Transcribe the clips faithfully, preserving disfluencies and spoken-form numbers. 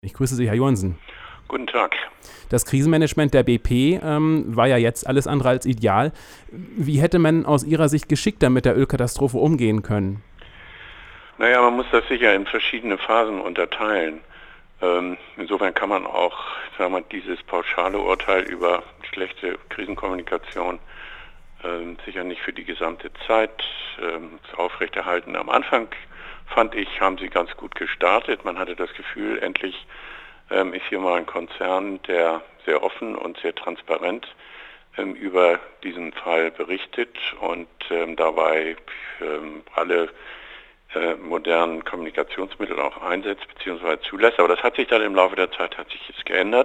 Ich grüße Sie, Herr Johansen. Guten Tag. Das Krisenmanagement der B P ähm, war ja jetzt alles andere als ideal. Wie hätte man aus Ihrer Sicht geschickter mit der Ölkatastrophe umgehen können? Naja, man muss das sicher in verschiedene Phasen unterteilen. Ähm, insofern kann man auch, sagen wir, dieses pauschale Urteil über schlechte Krisenkommunikation ähm, sicher nicht für die gesamte Zeit ähm, aufrechterhalten. Am Anfang, fand ich, haben sie ganz gut gestartet. Man hatte das Gefühl, endlich ähm, ist hier mal ein Konzern, der sehr offen und sehr transparent ähm, über diesen Fall berichtet und ähm, dabei ähm, alle äh, modernen Kommunikationsmittel auch einsetzt bzw. zulässt. Aber das hat sich dann im Laufe der Zeit hat sich jetzt geändert.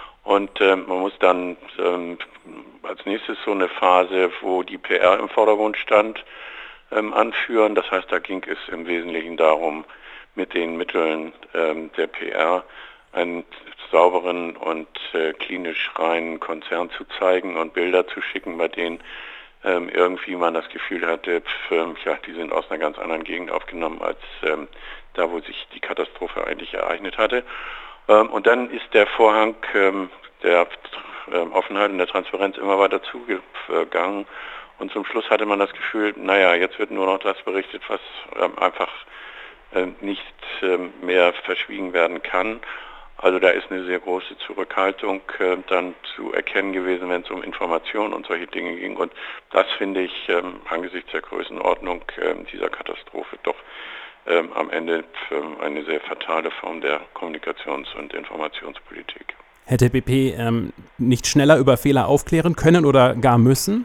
Und äh, man muss dann ähm, als nächstes so eine Phase, wo die P R im Vordergrund stand, ähm, anführen. Das heißt, da ging es im Wesentlichen darum, mit den Mitteln ähm, der P R einen sauberen und äh, klinisch reinen Konzern zu zeigen und Bilder zu schicken, bei denen ähm, irgendwie man das Gefühl hatte, pf, ähm, ja, die sind aus einer ganz anderen Gegend aufgenommen, als ähm, da, wo sich die Katastrophe eigentlich ereignet hatte. Ähm, und dann ist der Vorhang ähm, der ähm, Offenheit und der Transparenz immer weiter zugegangen. Und zum Schluss hatte man das Gefühl, naja, jetzt wird nur noch das berichtet, was ähm, einfach äh, nicht ähm, mehr verschwiegen werden kann. Also da ist eine sehr große Zurückhaltung äh, dann zu erkennen gewesen, wenn es um Informationen und solche Dinge ging. Und das finde ich ähm, angesichts der Größenordnung äh, dieser Katastrophe doch ähm, am Ende äh, eine sehr fatale Form der Kommunikations- und Informationspolitik. Hätte B P ähm, nicht schneller über Fehler aufklären können oder gar müssen?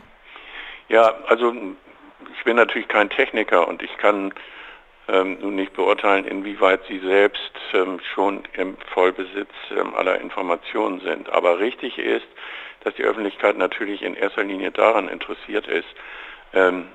Ja, also ich bin natürlich kein Techniker und ich kann ähm, nun nicht beurteilen, inwieweit Sie selbst ähm, schon im Vollbesitz ähm, aller Informationen sind. Aber richtig ist, dass die Öffentlichkeit natürlich in erster Linie daran interessiert ist, ähm,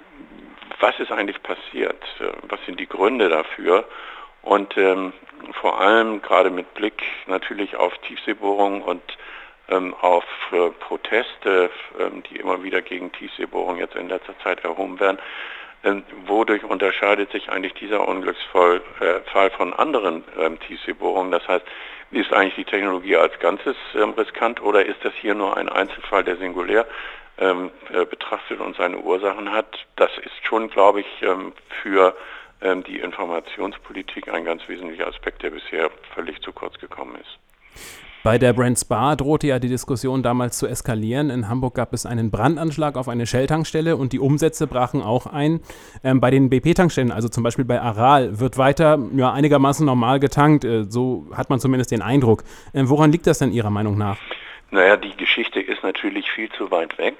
was ist eigentlich passiert, äh, was sind die Gründe dafür und ähm, vor allem gerade mit Blick natürlich auf Tiefseebohrungen und ähm, auf äh, Proteste, ähm, die immer wieder gegen Tiefseebohrungen jetzt in letzter Zeit erhoben werden. Ähm, wodurch unterscheidet sich eigentlich dieser Unglücksfall äh, Fall von anderen ähm, Tiefseebohrungen? Das heißt, ist eigentlich die Technologie als Ganzes ähm, riskant oder ist das hier nur ein Einzelfall, der singulär ähm, äh, betrachtet und seine Ursachen hat? Das ist schon, glaube ich, ähm, für ähm, die Informationspolitik ein ganz wesentlicher Aspekt, der bisher völlig zu kurz gekommen ist. Bei der Brent Spar drohte ja die Diskussion damals zu eskalieren. In Hamburg gab es einen Brandanschlag auf eine Shell-Tankstelle und die Umsätze brachen auch ein. Ähm, bei den B P-Tankstellen, also zum Beispiel bei Aral, wird weiter ja, einigermaßen normal getankt. Äh, so hat man zumindest den Eindruck. Ähm, woran liegt das denn Ihrer Meinung nach? Naja, die Geschichte ist natürlich viel zu weit weg.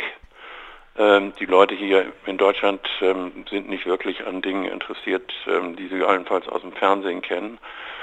Ähm, die Leute hier in Deutschland ähm, sind nicht wirklich an Dingen interessiert, ähm, die sie allenfalls aus dem Fernsehen kennen.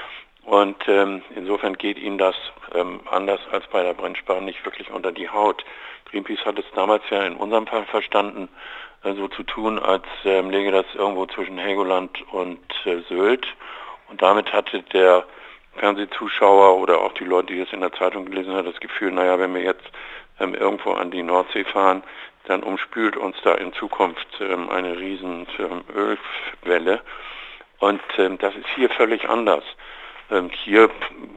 Und ähm, insofern geht ihnen das ähm, anders als bei der Brent Spar nicht wirklich unter die Haut. Greenpeace hat es damals ja in unserem Fall verstanden, äh, so zu tun, als ähm, läge das irgendwo zwischen Helgoland und äh, Sylt. Und damit hatte der Fernsehzuschauer oder auch die Leute, die es in der Zeitung gelesen haben, das Gefühl, naja, wenn wir jetzt ähm, irgendwo an die Nordsee fahren, dann umspült uns da in Zukunft ähm, eine riesen ähm, Ölwelle. Und ähm, das ist hier völlig anders. Ähm, hier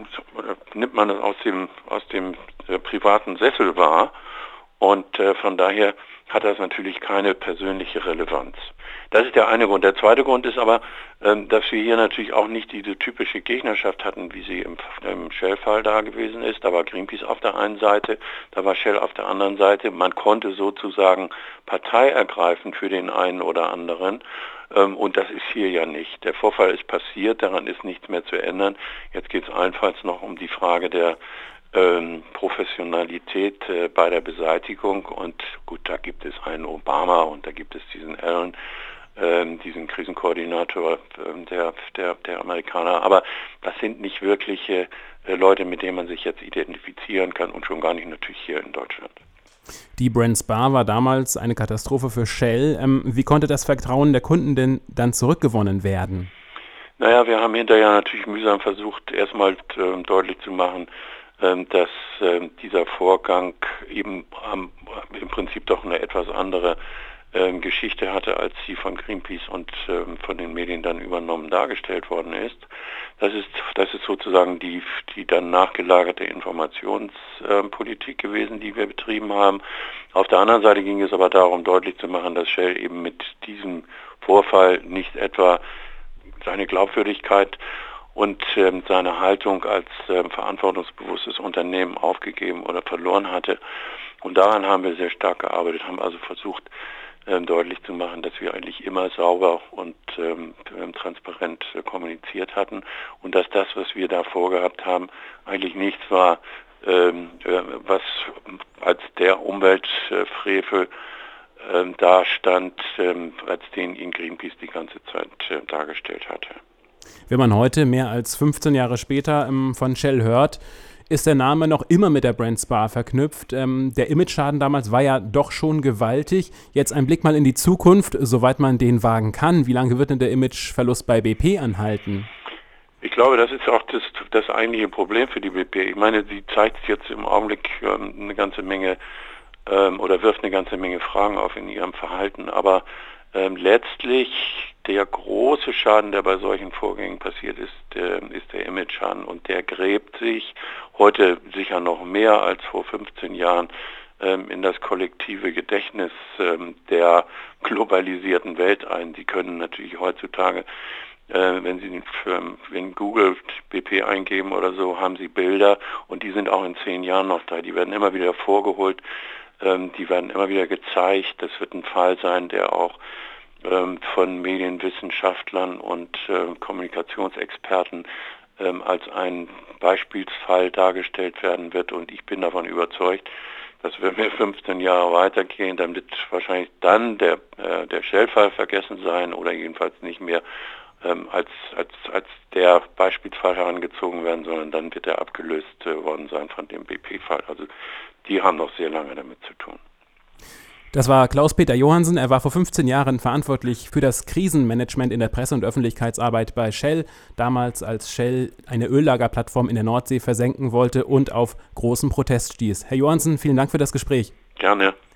nimmt man es aus dem, aus dem äh, privaten Sessel wahr und äh, von daher hat das natürlich keine persönliche Relevanz. Das ist der eine Grund. Der zweite Grund ist aber, ähm, dass wir hier natürlich auch nicht diese typische Gegnerschaft hatten, wie sie im, im Shell-Fall da gewesen ist. Da war Greenpeace auf der einen Seite, da war Shell auf der anderen Seite. Man konnte sozusagen Partei ergreifen für den einen oder anderen. Ähm, und das ist hier ja nicht. Der Vorfall ist passiert, daran ist nichts mehr zu ändern. Jetzt geht es allenfalls noch um die Frage der Ähm, Professionalität äh, bei der Beseitigung und gut, da gibt es einen Obama und da gibt es diesen Allen, ähm, diesen Krisenkoordinator ähm, der, der, der Amerikaner, aber das sind nicht wirkliche äh, Leute, mit denen man sich jetzt identifizieren kann und schon gar nicht natürlich hier in Deutschland. Die Brent Spar war damals eine Katastrophe für Shell. Ähm, wie konnte das Vertrauen der Kunden denn dann zurückgewonnen werden? Naja, wir haben hinterher natürlich mühsam versucht, erstmal äh, deutlich zu machen, dass äh, dieser Vorgang eben ähm, im Prinzip doch eine etwas andere ähm, Geschichte hatte, als sie von Greenpeace und ähm, von den Medien dann übernommen dargestellt worden ist. Das ist, das ist sozusagen die, die dann nachgelagerte Informationspolitik äh, gewesen, die wir betrieben haben. Auf der anderen Seite ging es aber darum, deutlich zu machen, dass Shell eben mit diesem Vorfall nicht etwa seine Glaubwürdigkeit und ähm, seine Haltung als ähm, verantwortungsbewusstes Unternehmen aufgegeben oder verloren hatte. Und daran haben wir sehr stark gearbeitet, haben also versucht, ähm, deutlich zu machen, dass wir eigentlich immer sauber und ähm, transparent äh, kommuniziert hatten und dass das, was wir da vorgehabt haben, eigentlich nichts war, ähm, äh, was als der Umweltfrevel ähm, dastand, ähm, als den ihn Greenpeace die ganze Zeit äh, dargestellt hatte. Wenn man heute, mehr als fünfzehn Jahre später, ähm, von Shell hört, ist der Name noch immer mit der Brent Spar verknüpft. Ähm, der Imageschaden damals war ja doch schon gewaltig. Jetzt ein Blick mal in die Zukunft, soweit man den wagen kann. Wie lange wird denn der Imageverlust bei B P anhalten? Ich glaube, das ist auch das, das eigentliche Problem für die B P. Ich meine, sie zeigt jetzt im Augenblick ähm, eine ganze Menge ähm, oder wirft eine ganze Menge Fragen auf in ihrem Verhalten. Aber ähm, letztlich der große Schaden, der bei solchen Vorgängen passiert ist, äh, ist der Imageschaden. Und der gräbt sich heute sicher noch mehr als vor fünfzehn Jahren ähm, in das kollektive Gedächtnis ähm, der globalisierten Welt ein. Sie können natürlich heutzutage, äh, wenn Sie für, wenn Google B P eingeben oder so, haben Sie Bilder und die sind auch in zehn Jahren noch da. Die werden immer wieder vorgeholt, ähm, die werden immer wieder gezeigt. Das wird ein Fall sein, der auch von Medienwissenschaftlern und äh, Kommunikationsexperten ähm, als ein Beispielsfall dargestellt werden wird. Und ich bin davon überzeugt, dass wenn wir fünfzehn Jahre weitergehen, dann wird wahrscheinlich dann der, äh, der Shell-Fall vergessen sein oder jedenfalls nicht mehr ähm, als, als, als der Beispielsfall herangezogen werden, sondern dann wird er abgelöst äh, worden sein von dem B P-Fall. Also die haben noch sehr lange damit zu tun. Das war Klaus-Peter Johansen. Er war vor fünfzehn Jahren verantwortlich für das Krisenmanagement in der Presse- und Öffentlichkeitsarbeit bei Shell. Damals, als Shell eine Öllagerplattform in der Nordsee versenken wollte und auf großen Protest stieß. Herr Johansen, vielen Dank für das Gespräch. Gerne.